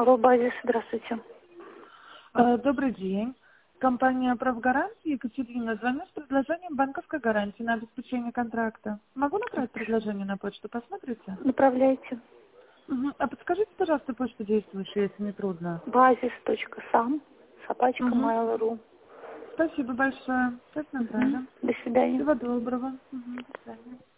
Алло, базис, здравствуйте. Добрый день. Компания «Правгарант», Екатерина, звоню с предложением банковской гарантии на обеспечение контракта. Могу направить предложение на почту? Посмотрите. Направляйте. А подскажите, пожалуйста, почту действующую, если не трудно. Базис.сам@mail.ru. Спасибо большое. Сейчас направим. До свидания. Всего доброго. До свидания.